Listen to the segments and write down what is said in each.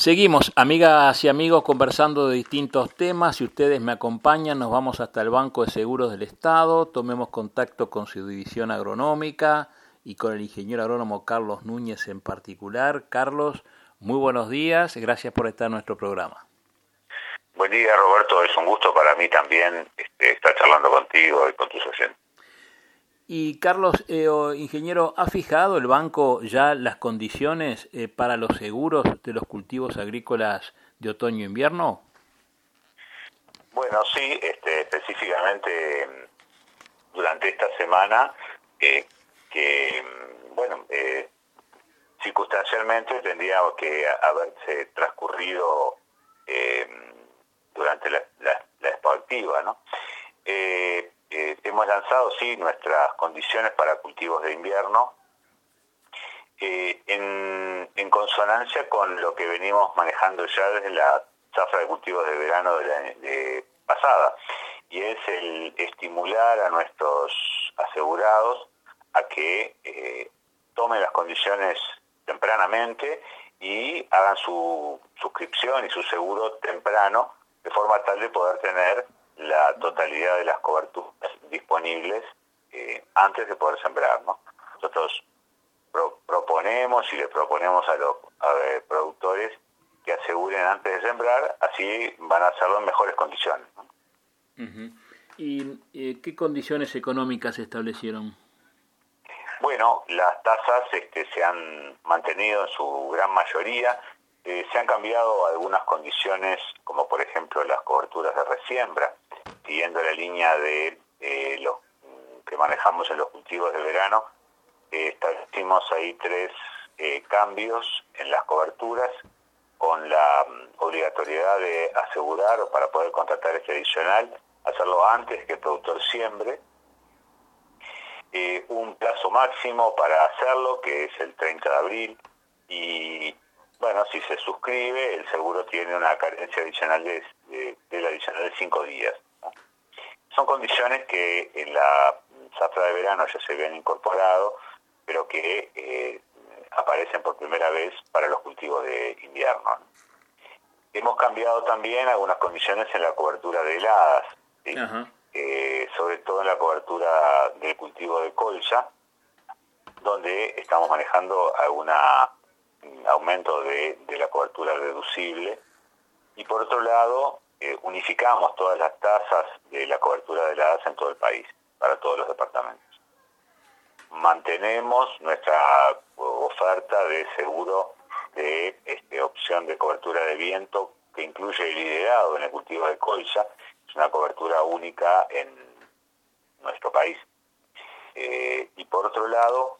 Seguimos, amigas y amigos, conversando de distintos temas. Si ustedes me acompañan, nos vamos hasta el Banco de Seguros del Estado, tomemos contacto con su división agronómica y con el ingeniero agrónomo Carlos Núñez en particular. Carlos, muy buenos días, gracias por estar en nuestro programa. Buen día, Roberto, es un gusto para mí también estar charlando contigo y con tus oyentes. Y Carlos, ingeniero, ¿ha fijado el banco ya las condiciones para los seguros de los cultivos agrícolas de otoño-invierno? Bueno, sí, específicamente durante esta semana, circunstancialmente tendría que haberse transcurrido durante la expo activa, ¿no? Hemos lanzado, sí, nuestras condiciones para cultivos de invierno en consonancia con lo que venimos manejando ya desde la zafra de cultivos de verano de pasada, y es el estimular a nuestros asegurados a que tomen las condiciones tempranamente y hagan su suscripción y su seguro temprano, de forma tal de poder tener la totalidad de las coberturas disponibles antes de poder sembrar, ¿no? Nosotros proponemos y le proponemos a los productores que aseguren antes de sembrar, así van a hacerlo en mejores condiciones, ¿no? Uh-huh. ¿Y qué condiciones económicas se establecieron? Bueno, las tasas se han mantenido en su gran mayoría. Se han cambiado algunas condiciones, como por ejemplo las coberturas de resiembra, siguiendo la línea de los que manejamos en los cultivos de verano. Establecimos ahí tres cambios en las coberturas, con la obligatoriedad de asegurar, o para poder contratar este adicional, hacerlo antes que el productor siembre, un plazo máximo para hacerlo, que es el 30 de abril, y bueno, si se suscribe, el seguro tiene una carencia adicional del adicional de 5 días, ¿no? Son condiciones que en la zafra de verano ya se habían incorporado, pero que aparecen por primera vez para los cultivos de invierno, ¿no? Hemos cambiado también algunas condiciones en la cobertura de heladas, ¿sí? Sobre todo en la cobertura del cultivo de colza, donde estamos manejando algún aumento de la cobertura reducible, y por otro lado unificamos todas las tasas de la cobertura de heladas en todo el país, para todos los departamentos. Mantenemos nuestra oferta de seguro de opción de cobertura de viento, que incluye el liderado en el cultivo de colza. Es una cobertura única en nuestro país. Y por otro lado,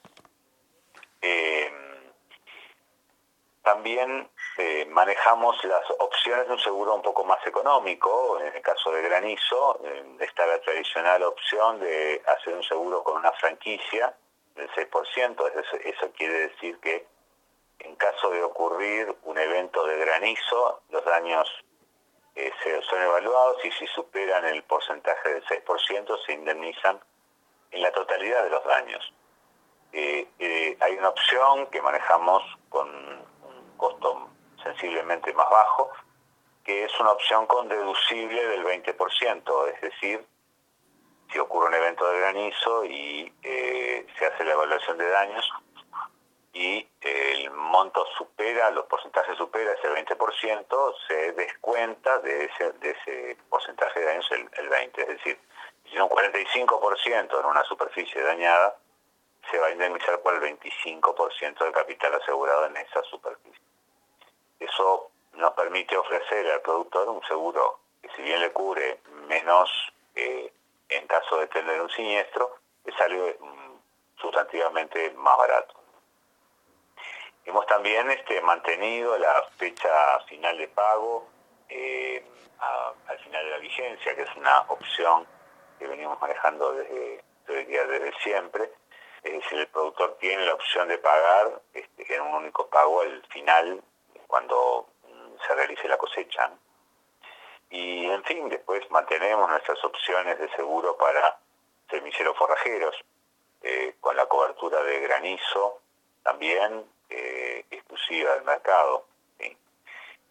también manejamos las opciones de un seguro un poco más económico. En el caso de granizo, está la tradicional opción de hacer un seguro con una franquicia del 6%. Eso quiere decir que en caso de ocurrir un evento de granizo, los daños son evaluados, y si superan el porcentaje del 6%, se indemnizan en la totalidad de los daños. Hay una opción que manejamos con un costo sensiblemente más bajo, que es una opción con deducible del 20%, es decir, si ocurre un evento de granizo y se hace la evaluación de daños y el monto supera, los porcentajes supera ese 20%, se descuenta de ese porcentaje de daños el 20%. Es decir, si un 45% en una superficie dañada, se va a indemnizar por el 25% del capital asegurado en esa superficie. Eso nos permite ofrecer al productor un seguro que, si bien le cubre menos en caso de tener un siniestro, le sale sustantivamente más barato. Hemos también mantenido la fecha final de pago al final de la vigencia, que es una opción que venimos manejando desde siempre. Es decir, el productor tiene la opción de pagar en un único pago al final, cuando se realice la cosecha. Y en fin, después mantenemos nuestras opciones de seguro para semilleros forrajeros, con la cobertura de granizo también exclusiva del mercado, ¿sí?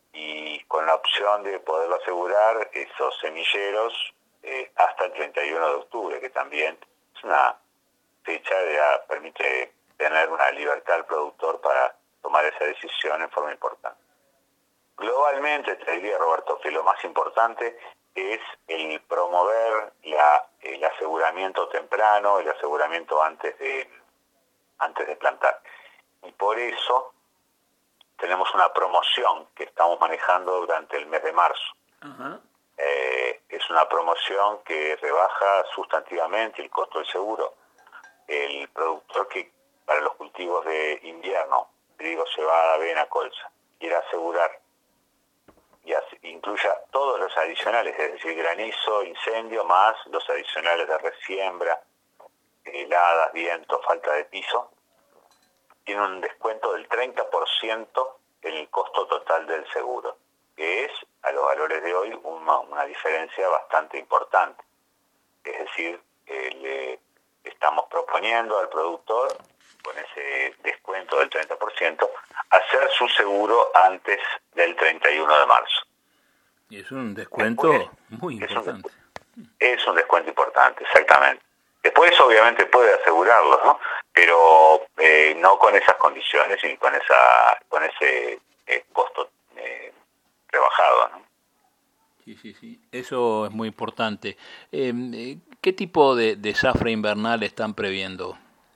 opción de poderlo asegurar esos semilleros hasta el 31 de octubre, que también es una fecha que permite tener una libertad al productor para tomar esa decisión en forma importante. Globalmente, te diría, Roberto, que lo más importante es el promover el aseguramiento temprano, el aseguramiento antes de plantar. Y por eso tenemos una promoción que estamos manejando durante el mes de marzo. Uh-huh. Es una promoción que rebaja sustantivamente el costo del seguro. El productor que para los cultivos de invierno, trigo, cebada, avena, colza, quiera asegurar y incluya todos los adicionales, es decir, granizo, incendio, más los adicionales de resiembra, heladas, viento, falta de piso, tiene un descuento del 30% en el costo total del seguro, que es, a los valores de hoy, una diferencia bastante importante. Es decir, le estamos proponiendo al productor, con ese descuento del 30%, hacer su seguro antes del 31 de marzo. Y es un descuento muy importante. Es un descuento importante, exactamente. Después, obviamente, puede asegurarlo, ¿no? Pero no con esas condiciones y con ese costo rebajado, ¿no? Sí. Eso es muy importante. ¿Qué tipo de zafra invernal están previendo?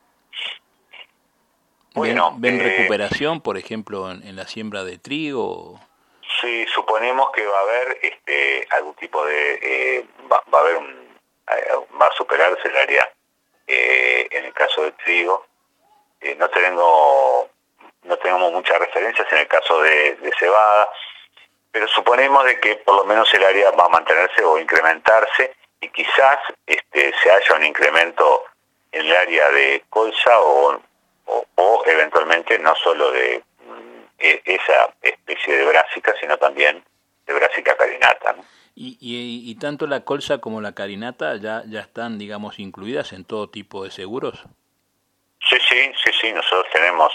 Bueno, ¿Ven recuperación, por ejemplo, en la siembra de trigo? Sí, suponemos que va a haber algún tipo de... va a superarse el área en el caso de trigo. No tenemos muchas referencias en el caso de cebada, pero suponemos de que por lo menos el área va a mantenerse o incrementarse, y quizás se haya un incremento en el área de colza o eventualmente no solo de esa especie de brásica, sino también de brásica carinata, ¿no? ¿Y tanto la colza como la carinata ya están, digamos, incluidas en todo tipo de seguros? Sí, nosotros tenemos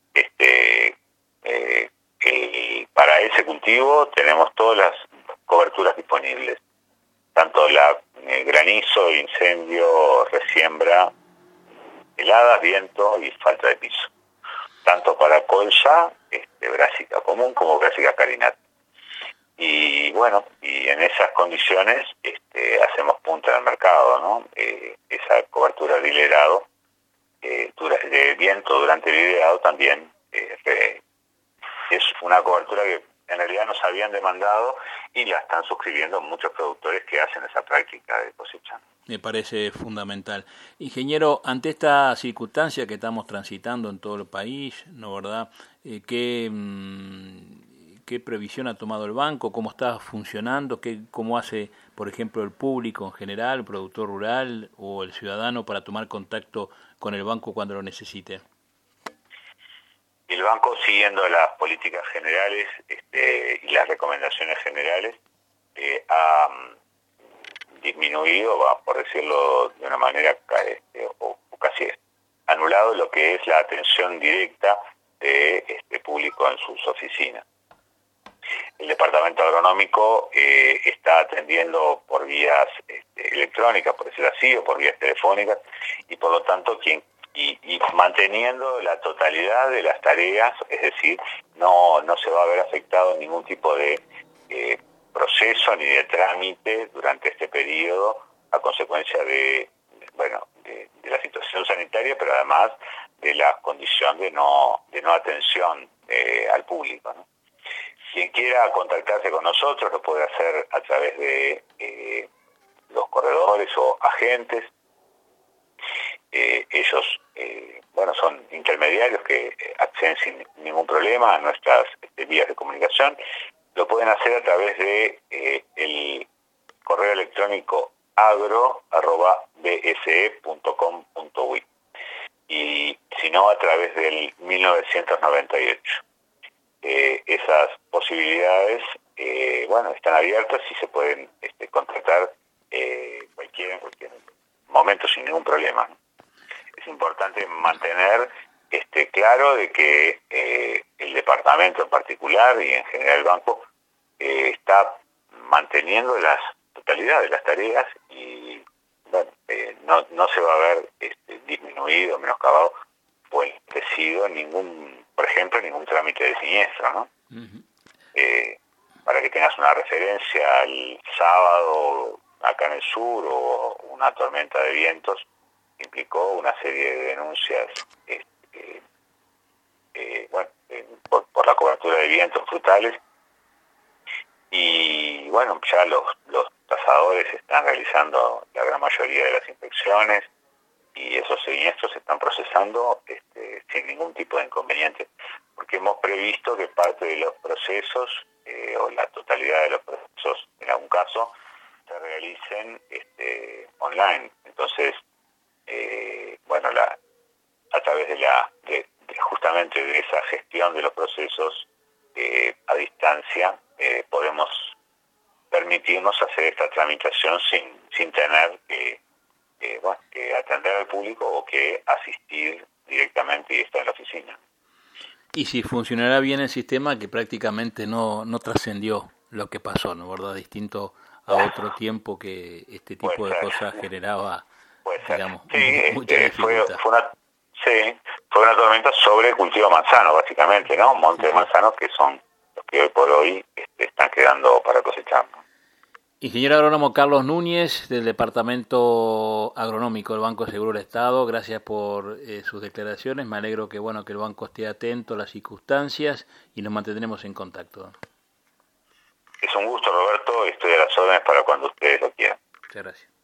para ese cultivo tenemos todas las coberturas disponibles, tanto granizo, incendio, resiembra, heladas, viento y falta de piso, tanto para colza, brásica común como brásica carinata. Y bueno, y en esas condiciones hacemos punta en el mercado, ¿no? Esa cobertura de hilerado, de viento durante el hilerado también es una cobertura que en realidad nos habían demandado y la están suscribiendo muchos productores que hacen esa práctica de cosecha. Me parece fundamental. Ingeniero, ante esta circunstancia que estamos transitando en todo el país, ¿no, verdad? ¿Qué previsión ha tomado el banco? ¿Cómo está funcionando? ¿Cómo hace, por ejemplo, el público en general, el productor rural o el ciudadano para tomar contacto con el banco cuando lo necesite? El banco, siguiendo las políticas generales y las recomendaciones generales, ha disminuido, por decirlo de una manera, o casi anulado lo que es la atención directa de público en sus oficinas. El departamento agronómico está atendiendo por vías electrónicas, por decirlo así, o por vías telefónicas, y por lo tanto y manteniendo la totalidad de las tareas, es decir, no se va a ver afectado ningún tipo de proceso ni de trámite durante este periodo a consecuencia de la situación sanitaria, pero además de la condición de no atención al público, ¿no? Quien quiera contactarse con nosotros lo puede hacer a través de los corredores o agentes. Ellos son intermediarios que acceden sin ningún problema a nuestras vías de comunicación. Lo pueden hacer a través de el correo electrónico agro@bse.com.uy y si no a través del 1998. Esas posibilidades están abiertas y se pueden contactar en cualquier momento sin ningún problema, ¿no? Es importante mantener claro de que el departamento en particular y en general el banco está está manteniendo la totalidad de las tareas y bueno, no se va a ver disminuido, menoscabado o enlentecido por ejemplo, ningún trámite de siniestro, ¿no? Uh-huh. Para que tengas una referencia, el sábado acá en el sur hubo una tormenta de vientos que implicó una serie de denuncias por la cobertura de vientos frutales y bueno, ya los tasadores están realizando la gran mayoría de las inspecciones y esos siniestros se están procesando sin ningún tipo de inconveniente, porque hemos previsto que parte de los procesos o la totalidad de los procesos, en algún caso, se realicen online. Entonces, a través de justamente de esa gestión de los procesos a distancia, podemos permitirnos hacer esta tramitación sin tener que atender al público o que asistir directamente y estar en la oficina. Y si funcionará bien el sistema, que prácticamente no trascendió lo que pasó, ¿no? ¿Verdad? Distinto a otro tiempo que este tipo de cosas generaba, digamos, mucha dificultad. Fue una tormenta sobre cultivo manzano, básicamente, ¿no? Un monte de manzanos que son los que hoy por hoy están quedando para cosechar, ¿no? Ingeniero agrónomo Carlos Núñez, del Departamento Agronómico del Banco de Seguro del Estado, gracias por sus declaraciones. Me alegro que el banco esté atento a las circunstancias y nos mantendremos en contacto. Es un gusto, Roberto, estoy a las órdenes para cuando ustedes lo quieran. Muchas gracias.